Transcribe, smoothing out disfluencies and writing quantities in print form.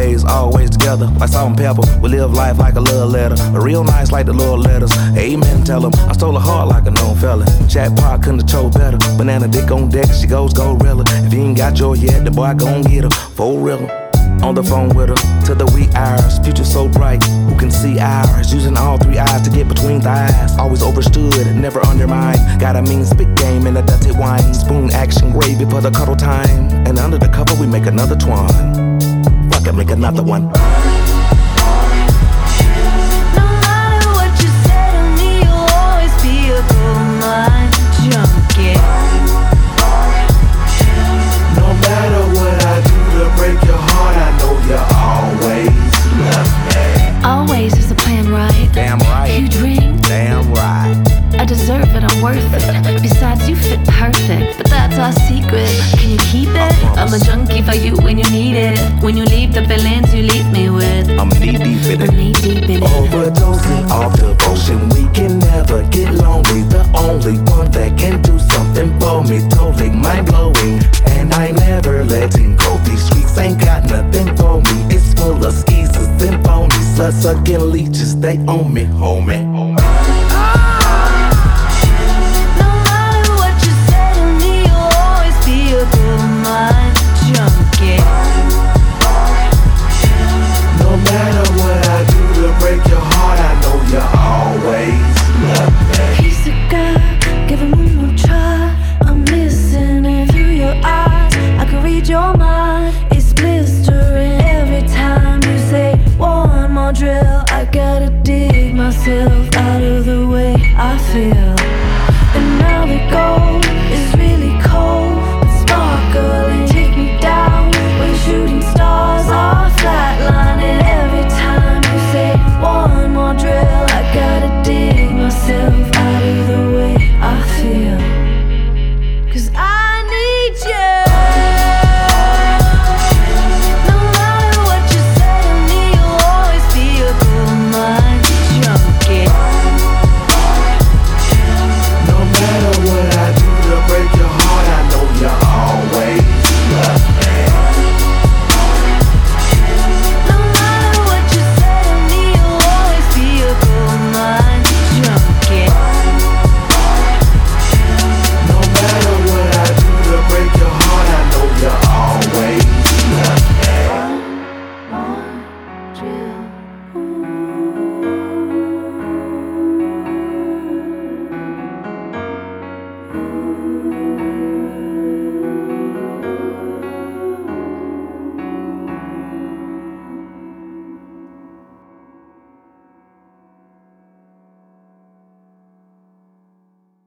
always together. Like salt and pepper, we live life like a love letter. Real nice like the Lord letters. Amen, tell him. I stole a heart like a known fella. Jackpot couldn't have chose better. Banana dick on deck, she goes gorilla. If you ain't got yours yet, the boy gon' get her. For real. On the phone with her, to the wee hours. Future so bright, who can see ours? Using all three eyes to get between thighs. Always overstood, never undermined. Got a mean spit game and a dirty wine. Spoon action gravy for the cuddle time. And under the cover we make another twine. Fuck it, make another one. No matter what you say to me, you'll always be a gold mine junkie. No matter what I do to break your heart, I know you always love me. Always is the plan, right? Damn right. You drink, Damn right. I deserve it, I'm worth it. Besides, you fit perfect, but that's our secret. Can you keep it? I'm a junkie for you when you need it. When you leave the feelings you leave me with, I'm knee deep in I'm knee deep in it. Overdosing off devotion, we can never get lonely. The only one that can do something for me, totally mind blowing. And I never letting go. These streets ain't got nothing for me. It's full of skeezers and phonies, blood sucking leeches. They own me, homie.